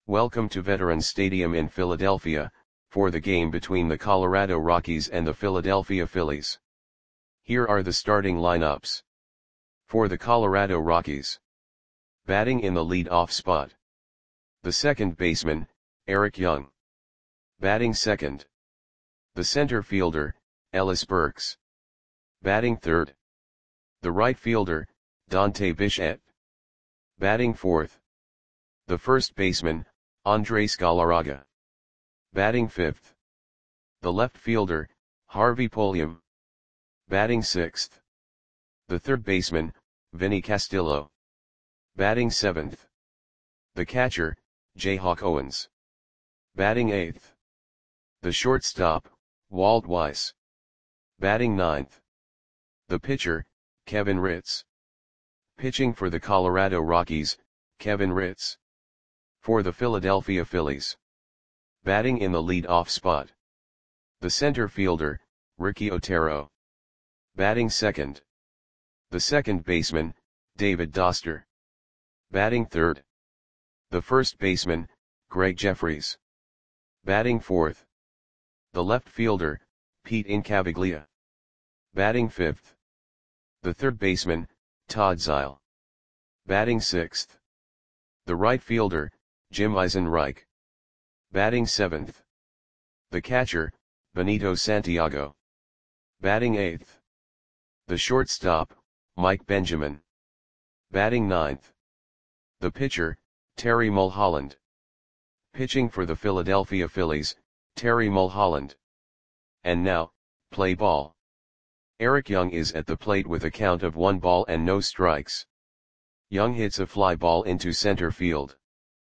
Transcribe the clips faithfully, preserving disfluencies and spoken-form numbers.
Welcome to Veterans Stadium in Philadelphia, for the game between the Colorado Rockies and the Philadelphia Phillies. Here are the starting lineups. For the Colorado Rockies. Batting in the lead-off spot. The second baseman, Eric Young. Batting second. The center fielder, Ellis Burks. Batting third. The right fielder, Dante Bichette. Batting fourth. The first baseman, Andres Galarraga. Batting fifth. The left fielder, Harvey Polium. Batting sixth. The third baseman, Vinny Castillo. Batting seventh. The catcher, Jayhawk Owens. Batting eighth. The shortstop, Walt Weiss. Batting ninth. The pitcher, Kevin Ritz. Pitching for the Colorado Rockies, Kevin Ritz. For the Philadelphia Phillies. Batting in the lead-off spot. The center fielder, Ricky Otero. Batting second. The second baseman, David Doster. Batting third. The first baseman, Greg Jeffries. Batting fourth. The left fielder, Pete Incaviglia. Batting fifth. The third baseman, Todd Zeile. Batting sixth. The right fielder, Jim Eisenreich. Batting seventh. The catcher, Benito Santiago. Batting eighth. The shortstop, Mike Benjamin. Batting ninth. The pitcher, Terry Mulholland. Pitching for the Philadelphia Phillies, Terry Mulholland. And now, play ball. Eric Young is at the plate with a count of one ball and no strikes. Young hits a fly ball into center field.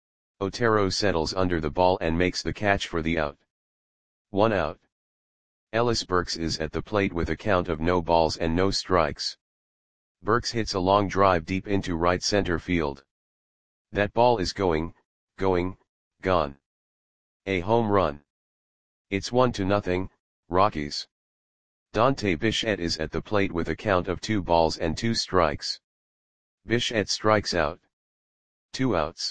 Otero settles under the ball and makes the catch for the out. One out. Ellis Burks is at the plate with a count of no balls and no strikes. Burks hits a long drive deep into right center field. That ball is going, going, gone. A home run. It's one to nothing, Rockies. Dante Bichette is at the plate with a count of two balls and two strikes. Bichette strikes out. Two outs.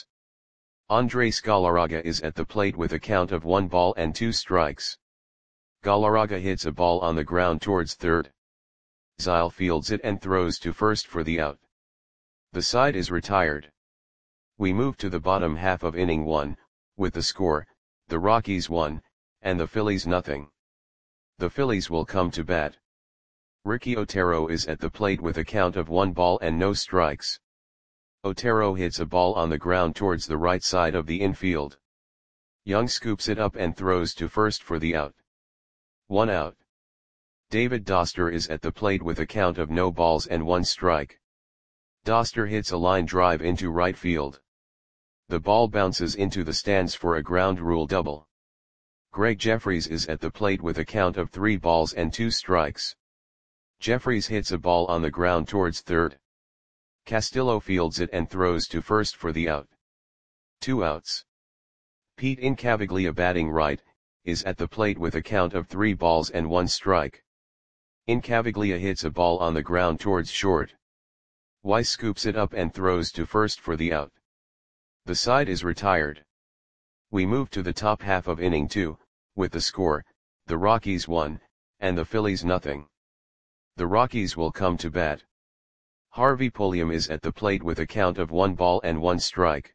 Andres Galarraga is at the plate with a count of one ball and two strikes. Galarraga hits a ball on the ground towards third. Zeile fields it and throws to first for the out. The side is retired. We move to the bottom half of inning one, with the score, the Rockies one, and the Phillies nothing. The Phillies will come to bat. Ricky Otero is at the plate with a count of one ball and no strikes. Otero hits a ball on the ground towards the right side of the infield. Young scoops it up and throws to first for the out. One out. David Doster is at the plate with a count of no balls and one strike. Doster hits a line drive into right field. The ball bounces into the stands for a ground rule double. Greg Jeffries is at the plate with a count of three balls and two strikes. Jeffries hits a ball on the ground towards third. Castillo fields it and throws to first for the out. Two outs. Pete Incaviglia, batting right, is at the plate with a count of three balls and one strike. Incaviglia hits a ball on the ground towards short. Weiss scoops it up and throws to first for the out. The side is retired. We move to the top half of inning two, with the score, the Rockies one, and the Phillies nothing. The Rockies will come to bat. Harvey Polium is at the plate with a count of one ball and one strike.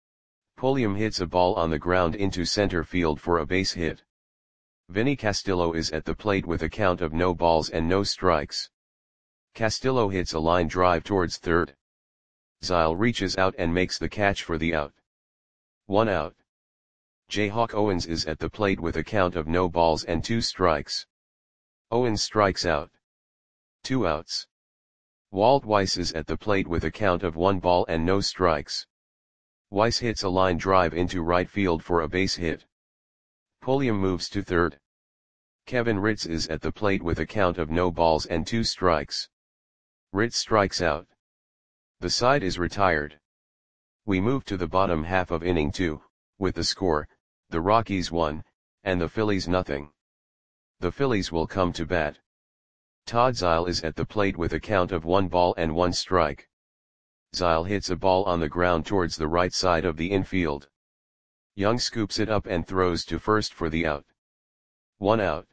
Polium hits a ball on the ground into center field for a base hit. Vinny Castillo is at the plate with a count of no balls and no strikes. Castillo hits a line drive towards third. Zeile reaches out and makes the catch for the out. One out. Jayhawk Owens is at the plate with a count of no balls and two strikes. Owens strikes out. Two outs. Walt Weiss is at the plate with a count of one ball and no strikes. Weiss hits a line drive into right field for a base hit. Polium moves to third. Kevin Ritz is at the plate with a count of no balls and two strikes. Ritz strikes out. The side is retired. We move to the bottom half of inning two, with the score, the Rockies one, and the Phillies nothing. The Phillies will come to bat. Todd Zeile is at the plate with a count of one ball and one strike. Zeile hits a ball on the ground towards the right side of the infield. Young scoops it up and throws to first for the out. One out.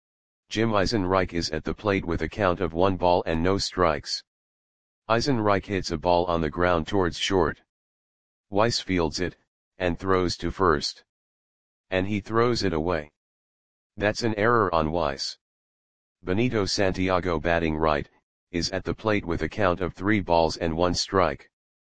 Jim Eisenreich is at the plate with a count of one ball and no strikes. Eisenreich hits a ball on the ground towards short. Weiss fields it, and throws to first. And he throws it away. That's an error on Weiss. Benito Santiago, batting right, is at the plate with a count of three balls and one strike.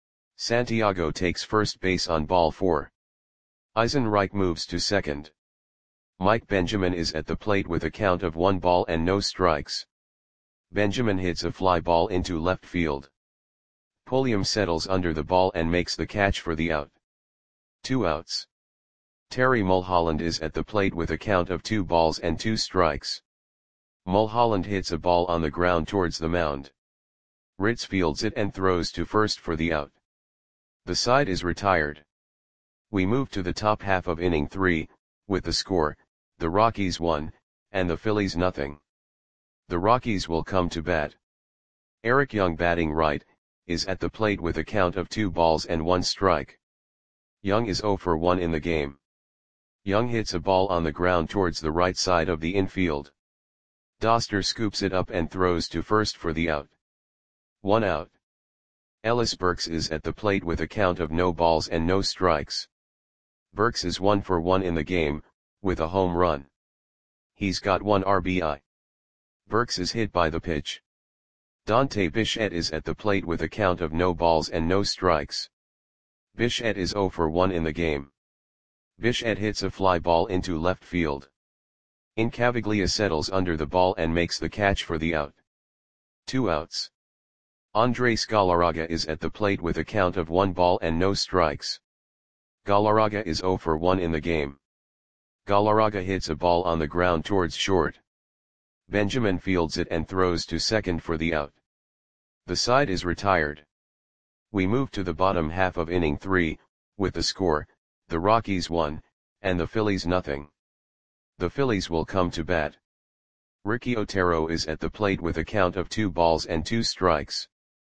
Santiago takes first base on ball four. Eisenreich moves to second. Mike Benjamin is at the plate with a count of one ball and no strikes. Benjamin hits a fly ball into left field. Pulliam settles under the ball and makes the catch for the out. Two outs. Terry Mulholland is at the plate with a count of two balls and two strikes. Mulholland hits a ball on the ground towards the mound. Ritz fields it and throws to first for the out. The side is retired. We move to the top half of inning three, with the score, the Rockies one, and the Phillies nothing. The Rockies will come to bat. Eric Young, batting right, is at the plate with a count of two balls and one strike. Young is zero for one in the game. Young hits a ball on the ground towards the right side of the infield. Doster scoops it up and throws to first for the out. One out. Ellis Burks is at the plate with a count of no balls and no strikes. Burks is one for one in the game, with a home run. He's got one R B I. Burks is hit by the pitch. Dante Bichette is at the plate with a count of no balls and no strikes. Bichette is zero for one in the game. Bichette hits a fly ball into left field. Incaviglia settles under the ball and makes the catch for the out. Two outs. Andres Galarraga is at the plate with a count of one ball and no strikes. Galarraga is zero for one in the game. Galarraga hits a ball on the ground towards short. Benjamin fields it and throws to second for the out. The side is retired. We move to the bottom half of inning three, with the score, the Rockies one, and the Phillies nothing. The Phillies will come to bat. Ricky Otero is at the plate with a count of two balls and two strikes.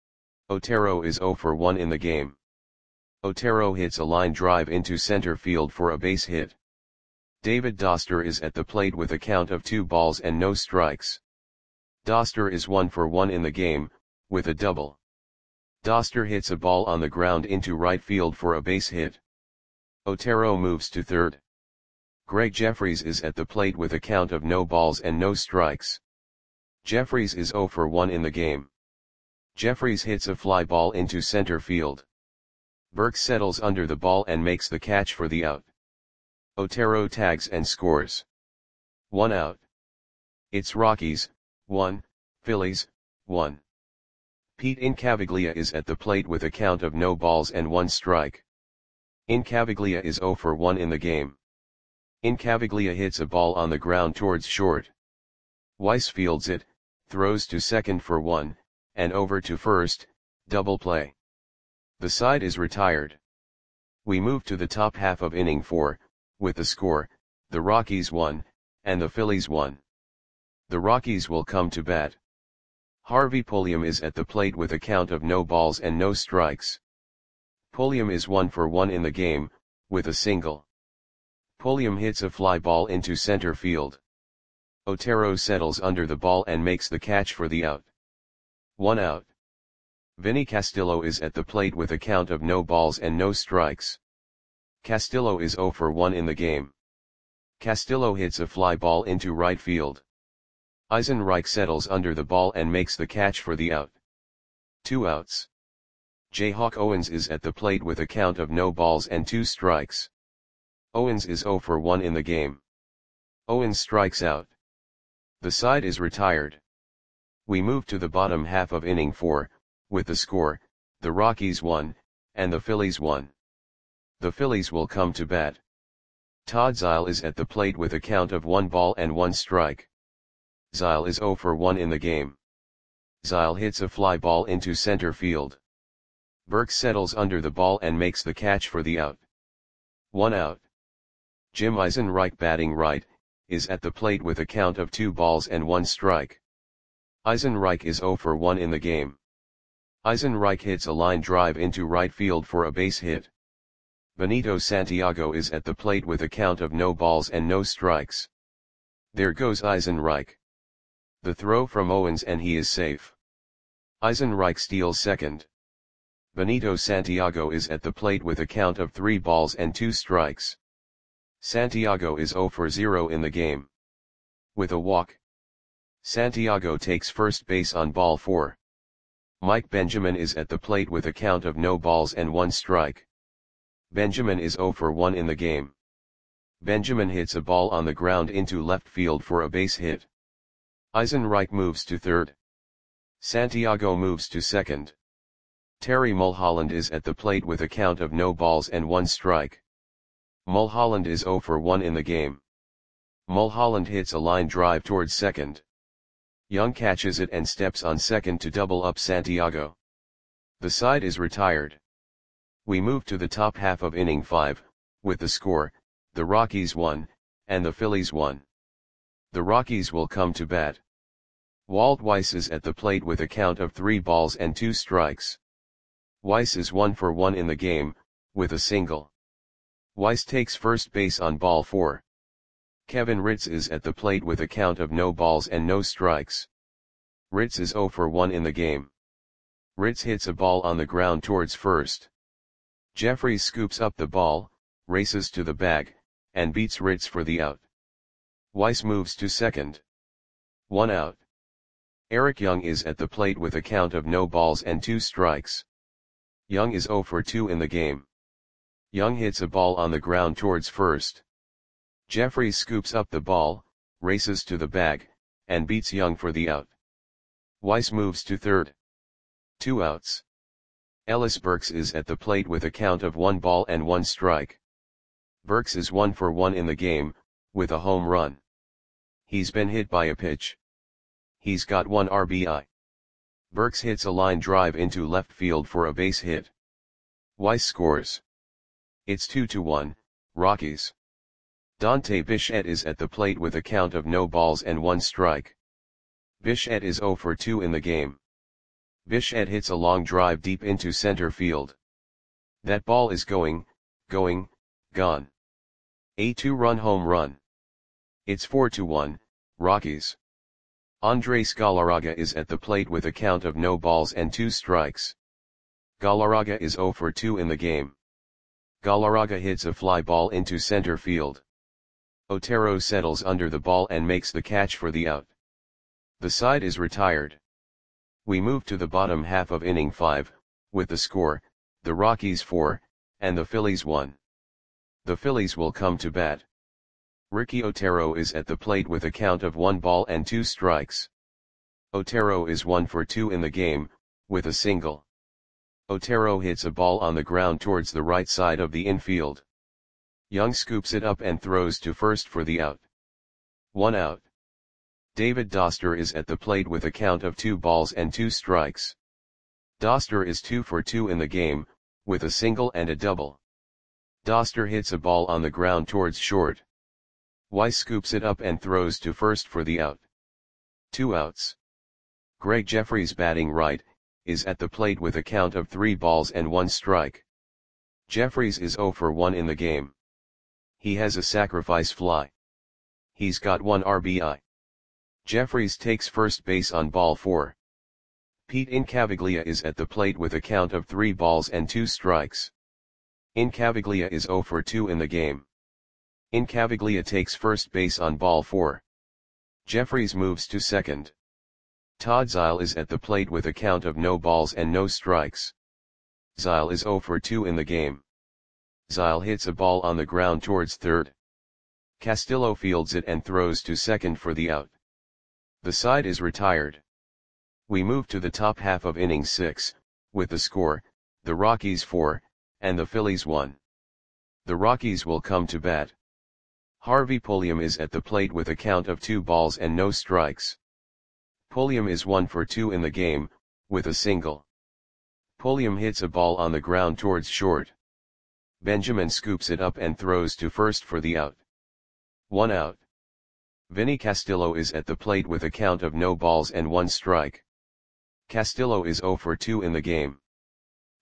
Otero is zero for one in the game. Otero hits a line drive into center field for a base hit. David Doster is at the plate with a count of two balls and no strikes. Doster is one for one in the game, with a double. Doster hits a ball on the ground into right field for a base hit. Otero moves to third. Greg Jeffries is at the plate with a count of no balls and no strikes. Jeffries is zero for one in the game. Jeffries hits a fly ball into center field. Burks settles under the ball and makes the catch for the out. Otero tags and scores. One out. It's Rockies, one, Phillies, one. Pete Incaviglia is at the plate with a count of no balls and one strike. Incaviglia is zero for one in the game. Incaviglia hits a ball on the ground towards short. Weiss fields it, throws to second for one, and over to first, double play. The side is retired. We move to the top half of inning four, with the score, the Rockies one, and the Phillies one. The Rockies will come to bat. Harvey Pulliam is at the plate with a count of no balls and no strikes. Pulliam is one for one in the game, with a single. Pulliam hits a fly ball into center field. Otero settles under the ball and makes the catch for the out. One out. Vinny Castillo is at the plate with a count of no balls and no strikes. Castillo is zero for one in the game. Castillo hits a fly ball into right field. Eisenreich settles under the ball and makes the catch for the out. Two outs. Jayhawk Owens is at the plate with a count of no balls and two strikes. Owens is zero for one in the game. Owens strikes out. The side is retired. We move to the bottom half of inning four, with the score, the Rockies one, and the Phillies one. The Phillies will come to bat. Todd Zeile is at the plate with a count of one ball and one strike. Zeile is zero for one in the game. Zeile hits a fly ball into center field. Burks settles under the ball and makes the catch for the out. One out. Jim Eisenreich, batting right, is at the plate with a count of two balls and one strike. Eisenreich is zero for one in the game. Eisenreich hits a line drive into right field for a base hit. Benito Santiago is at the plate with a count of no balls and no strikes. There goes Eisenreich. The throw from Owens and he is safe. Eisenreich steals second. Benito Santiago is at the plate with a count of three balls and two strikes. Santiago is zero for zero in the game. With a walk, Santiago takes first base on ball four. Mike Benjamin is at the plate with a count of no balls and one strike. Benjamin is zero for one in the game. Benjamin hits a ball on the ground into left field for a base hit. Eisenreich moves to third. Santiago moves to second. Terry Mulholland is at the plate with a count of no balls and one strike. Mulholland is zero for one in the game. Mulholland hits a line drive towards second. Young catches it and steps on second to double up Santiago. The side is retired. We move to the top half of inning five, with the score, the Rockies won, and the Phillies won. The Rockies will come to bat. Walt Weiss is at the plate with a count of three balls and two strikes. Weiss is one for one in the game, with a single. Weiss takes first base on ball four. Kevin Ritz is at the plate with a count of no balls and no strikes. Ritz is zero for one in the game. Ritz hits a ball on the ground towards first. Jeffries scoops up the ball, races to the bag, and beats Ritz for the out. Weiss moves to second. One out. Eric Young is at the plate with a count of no balls and two strikes. Young is zero for two in the game. Young hits a ball on the ground towards first. Jeffries scoops up the ball, races to the bag, and beats Young for the out. Weiss moves to third. Two outs. Ellis Burks is at the plate with a count of one ball and one strike. Burks is one for one in the game, with a home run. He's been hit by a pitch. He's got one R B I. Burks hits a line drive into left field for a base hit. Weiss scores. It's two to one, Rockies. Dante Bichette is at the plate with a count of no balls and one strike. Bichette is zero for two in the game. Bichette hits a long drive deep into center field. That ball is going, going, gone. A two-run home run. It's four to one, Rockies. Andres Galarraga is at the plate with a count of no balls and two strikes. Galarraga is zero for two in the game. Galarraga hits a fly ball into center field. Otero settles under the ball and makes the catch for the out. The side is retired. We move to the bottom half of inning five, with the score, the Rockies four, and the Phillies one. The Phillies will come to bat. Ricky Otero is at the plate with a count of one ball and two strikes. Otero is one for two in the game, with a single. Otero hits a ball on the ground towards the right side of the infield. Young scoops it up and throws to first for the out. One out. David Doster is at the plate with a count of two balls and two strikes. Doster is two for two in the game, with a single and a double. Doster hits a ball on the ground towards short. Weiss scoops it up and throws to first for the out. Two outs. Greg Jeffries, batting right, is at the plate with a count of three balls and one strike. Jeffries is zero for one in the game. He has a sacrifice fly. He's got one R B I. Jeffries takes first base on ball four. Pete Incaviglia is at the plate with a count of three balls and two strikes. Incaviglia is zero for two in the game. Incaviglia takes first base on ball four. Jeffries moves to second. Todd Zeile is at the plate with a count of no balls and no strikes. Zeile is zero for two in the game. Zeile hits a ball on the ground towards third. Castillo fields it and throws to second for the out. The side is retired. We move to the top half of inning six, with the score, the Rockies four, and the Phillies one. The Rockies will come to bat. Harvey Pulliam is at the plate with a count of two balls and no strikes. Pulliam is one for two in the game, with a single. Pulliam hits a ball on the ground towards short. Benjamin scoops it up and throws to first for the out. One out. Vinny Castillo is at the plate with a count of no balls and one strike. Castillo is zero for two in the game.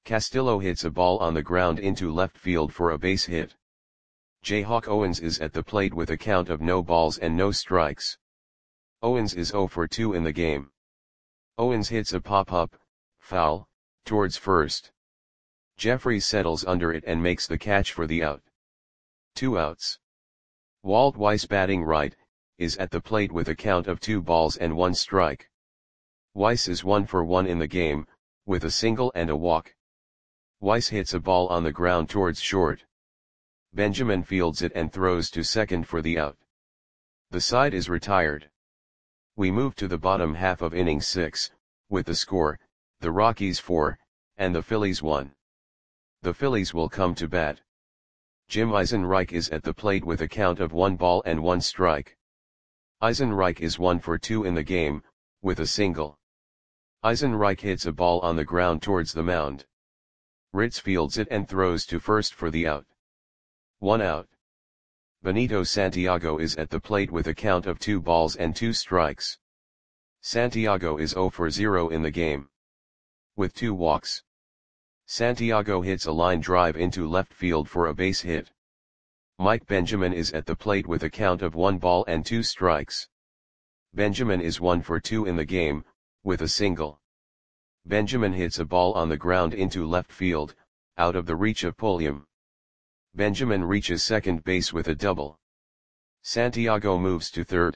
Castillo hits a ball on the ground into left field for a base hit. Jayhawk Owens is at the plate with a count of no balls and no strikes. Owens is oh for two in the game. Owens hits a pop-up, foul, towards first. Jeffries settles under it and makes the catch for the out. Two outs. Walt Weiss, batting right, is at the plate with a count of two balls and one strike. Weiss is one for one in the game, with a single and a walk. Weiss hits a ball on the ground towards short. Benjamin fields it and throws to second for the out. The side is retired. We move to the bottom half of inning six, with the score, the Rockies four, and the Phillies one. The Phillies will come to bat. Jim Eisenreich is at the plate with a count of one ball and one strike. Eisenreich is one for two in the game, with a single. Eisenreich hits a ball on the ground towards the mound. Ritz fields it and throws to first for the out. One out. Benito Santiago is at the plate with a count of two balls and two strikes. Santiago is oh for zero in the game. With two walks. Santiago hits a line drive into left field for a base hit. Mike Benjamin is at the plate with a count of one ball and two strikes. Benjamin is one for two in the game, with a single. Benjamin hits a ball on the ground into left field, out of the reach of Pulliam. Benjamin reaches second base with a double. Santiago moves to third.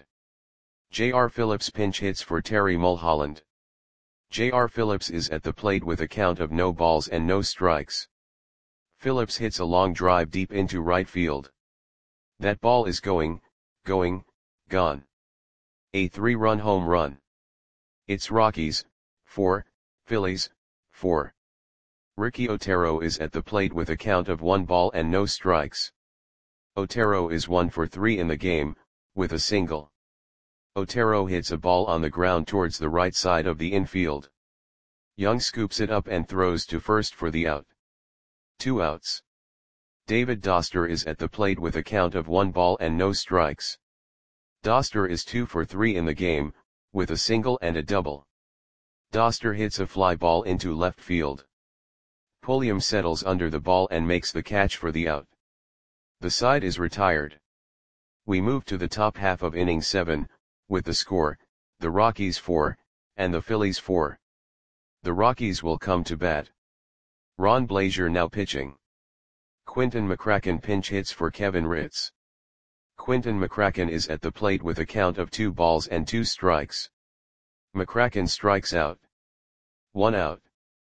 J R Phillips pinch hits for Terry Mulholland. J R Phillips is at the plate with a count of no balls and no strikes. Phillips hits a long drive deep into right field. That ball is going, going, gone. A three-run home run. It's Rockies, four, Phillies, four. Ricky Otero is at the plate with a count of one ball and no strikes. Otero is one for three in the game, with a single. Otero hits a ball on the ground towards the right side of the infield. Young scoops it up and throws to first for the out. Two outs. David Doster is at the plate with a count of one ball and no strikes. Doster is two for three in the game, with a single and a double. Doster hits a fly ball into left field. Pulliam settles under the ball and makes the catch for the out. The side is retired. We move to the top half of inning seven, with the score, the Rockies four, and the Phillies four. The Rockies will come to bat. Ron Blazier now pitching. Quinton McCracken pinch hits for Kevin Ritz. Quinton McCracken is at the plate with a count of two balls and two strikes. McCracken strikes out. One out.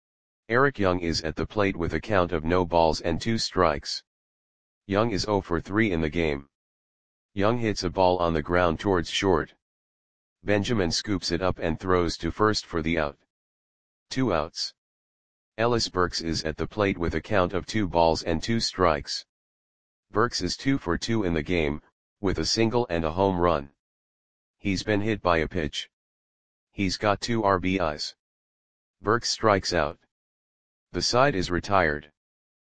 Eric Young is at the plate with a count of no balls and two strikes. Young is oh for three in the game. Young hits a ball on the ground towards short. Benjamin scoops it up and throws to first for the out. Two outs. Ellis Burks is at the plate with a count of two balls and two strikes. Burks is two for two in the game, with a single and a home run. He's been hit by a pitch. He's got two R B Is. Burks strikes out. The side is retired.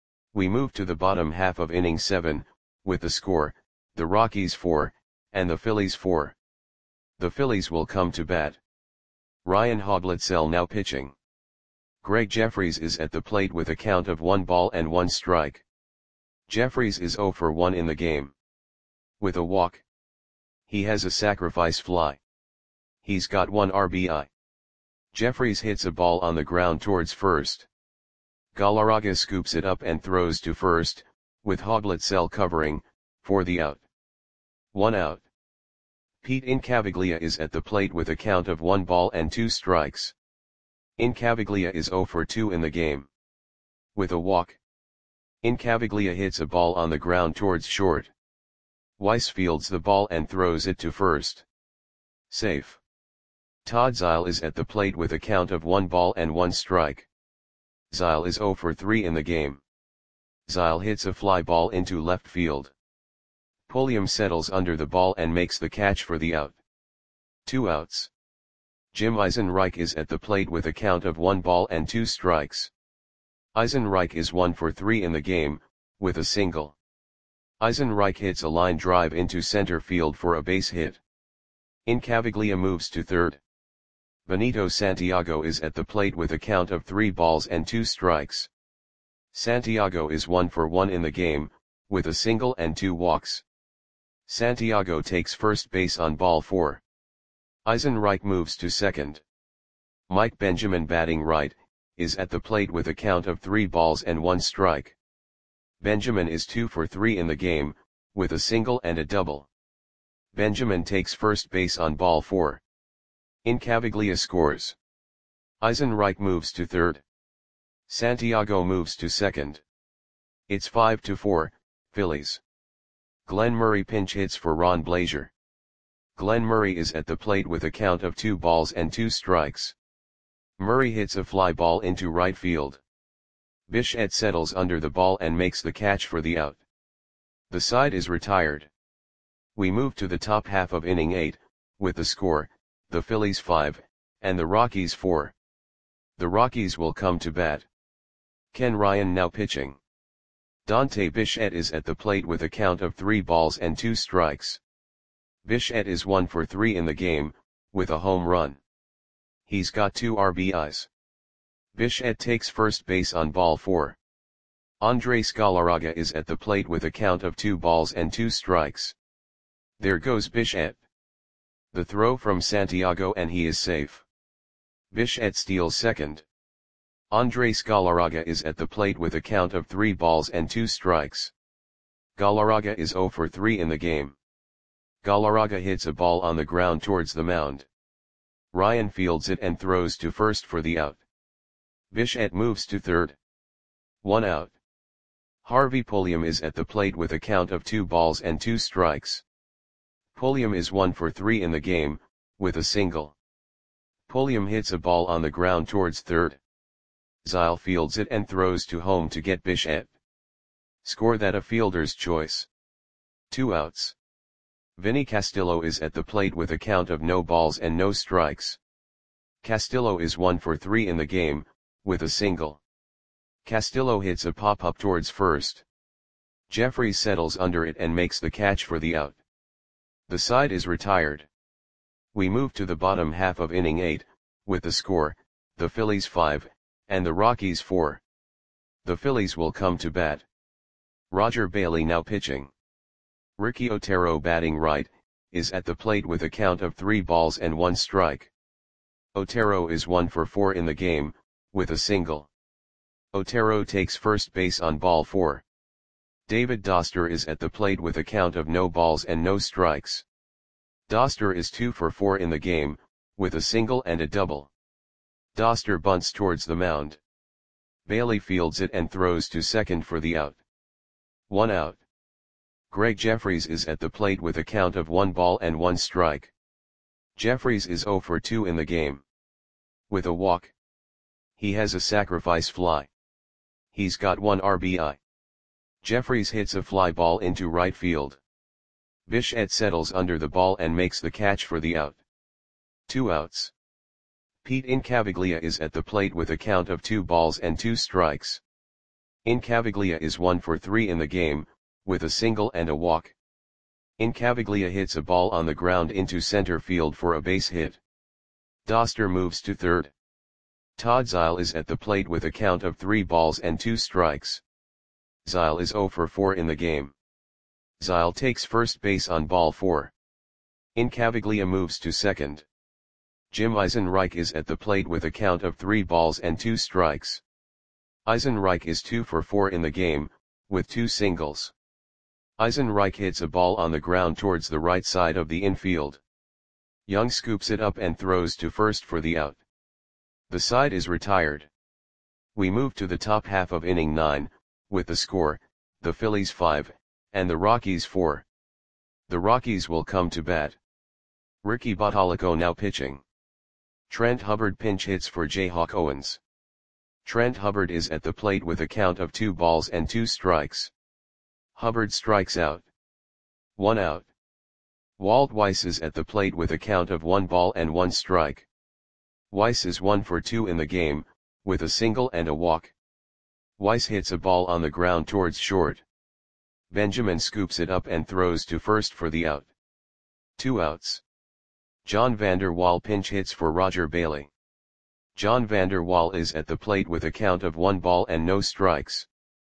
We move to the bottom half of inning seven, with the score, the Rockies four, and the Phillies four. The Phillies will come to bat. Ryan Hoglitzel now pitching. Greg Jeffries is at the plate with a count of one ball and one strike. Jeffries is oh for one in the game. With a walk. He has a sacrifice fly. He's got one R B I. Jeffries hits a ball on the ground towards first. Galarraga scoops it up and throws to first, with Hoglitzel covering, for the out. One out. Pete Incaviglia is at the plate with a count of one ball and two strikes. Incaviglia is oh for two in the game. With a walk. Incaviglia hits a ball on the ground towards short. Weiss fields the ball and throws it to first. Safe. Todd Zeile is at the plate with a count of one ball and one strike. Zeile is oh for three in the game. Zeile hits a fly ball into left field. Pulliam settles under the ball and makes the catch for the out. Two outs. Jim Eisenreich is at the plate with a count of one ball and two strikes. Eisenreich is one for three in the game, with a single. Eisenreich hits a line drive into center field for a base hit. Incaviglia moves to third. Benito Santiago is at the plate with a count of three balls and two strikes. Santiago is one for one in the game, with a single and two walks. Santiago takes first base on ball four. Eisenreich moves to second. Mike Benjamin, batting right, is at the plate with a count of three balls and one strike. Benjamin is two for three in the game, with a single and a double. Benjamin takes first base on ball four. Incaviglia scores. Eisenreich moves to third. Santiago moves to second. It's five to four, Phillies. Glenn Murray pinch hits for Ron Blazier. Glenn Murray is at the plate with a count of two balls and two strikes. Murray hits a fly ball into right field. Bichette settles under the ball and makes the catch for the out. The side is retired. We move to the top half of inning eight, with the score, the Phillies five, and the Rockies four. The Rockies will come to bat. Ken Ryan now pitching. Dante Bichette is at the plate with a count of three balls and two strikes. Bichette is one for three in the game, with a home run. He's got two R B Is. Bichette takes first base on ball four. Andres Galarraga is at the plate with a count of two balls and two strikes. There goes Bichette. The throw from Santiago and he is safe. Bichette steals second. Andres Galarraga is at the plate with a count of three balls and two strikes. Galarraga is zero for three in the game. Galarraga hits a ball on the ground towards the mound. Ryan fields it and throws to first for the out. Bichette moves to third. One out. Harvey Pulliam is at the plate with a count of two balls and two strikes. Pulliam is one for three in the game, with a single. Pulliam hits a ball on the ground towards third. Zile fields it and throws to home to get Bichette. Score that a fielder's choice. Two outs. Vinny Castillo is at the plate with a count of no balls and no strikes. Castillo is one for three in the game, with a single. Castillo hits a pop-up towards first. Jeffries settles under it and makes the catch for the out. The side is retired. We move to the bottom half of inning eight, with the score, the Phillies five, and the Rockies four. The Phillies will come to bat. Roger Bailey now pitching. Ricky Otero, batting right, is at the plate with a count of three balls and one strike. Otero is one for four in the game, with a single. Otero takes first base on ball four. David Doster is at the plate with a count of no balls and no strikes. Doster is two for four in the game, with a single and a double. Doster bunts towards the mound. Bailey fields it and throws to second for the out. One out. Greg Jeffries is at the plate with a count of one ball and one strike. Jeffries is zero for two in the game. With a walk. He has a sacrifice fly. He's got one R B I. Jeffries hits a fly ball into right field. Bichette settles under the ball and makes the catch for the out. Two outs. Pete Incaviglia is at the plate with a count of two balls and two strikes. Incaviglia is one for three in the game, with a single and a walk. Incaviglia hits a ball on the ground into center field for a base hit. Doster moves to third. Todd Zile is at the plate with a count of three balls and two strikes. Zile is zero for four in the game. Zile takes first base on ball four. Incaviglia moves to second. Jim Eisenreich is at the plate with a count of three balls and two strikes. Eisenreich is two for four in the game, with two singles. Eisenreich hits a ball on the ground towards the right side of the infield. Young scoops it up and throws to first for the out. The side is retired. We move to the top half of inning nine, with the score, the Phillies five, and the Rockies four. The Rockies will come to bat. Ricky Bottalico now pitching. Trent Hubbard pinch hits for Jayhawk Owens. Trent Hubbard is at the plate with a count of two balls and two strikes. Hubbard strikes out. One out. Walt Weiss is at the plate with a count of one ball and one strike. Weiss is one for two in the game, with a single and a walk. Weiss hits a ball on the ground towards short. Benjamin scoops it up and throws to first for the out. Two outs. John Vander Wal pinch hits for Roger Bailey. John Vander Wal is at the plate with a count of one ball and no strikes.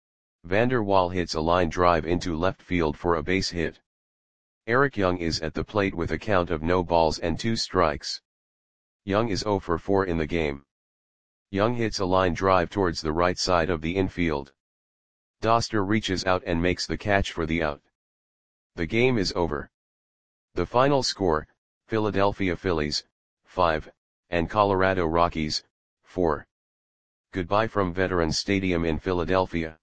Vander Waal hits a line drive into left field for a base hit. Eric Young is at the plate with a count of no balls and two strikes. Young is zero for four in the game. Young hits a line drive towards the right side of the infield. Doster reaches out and makes the catch for the out. The game is over. The final score, Philadelphia Phillies, five, and Colorado Rockies, four. Goodbye from Veterans Stadium in Philadelphia.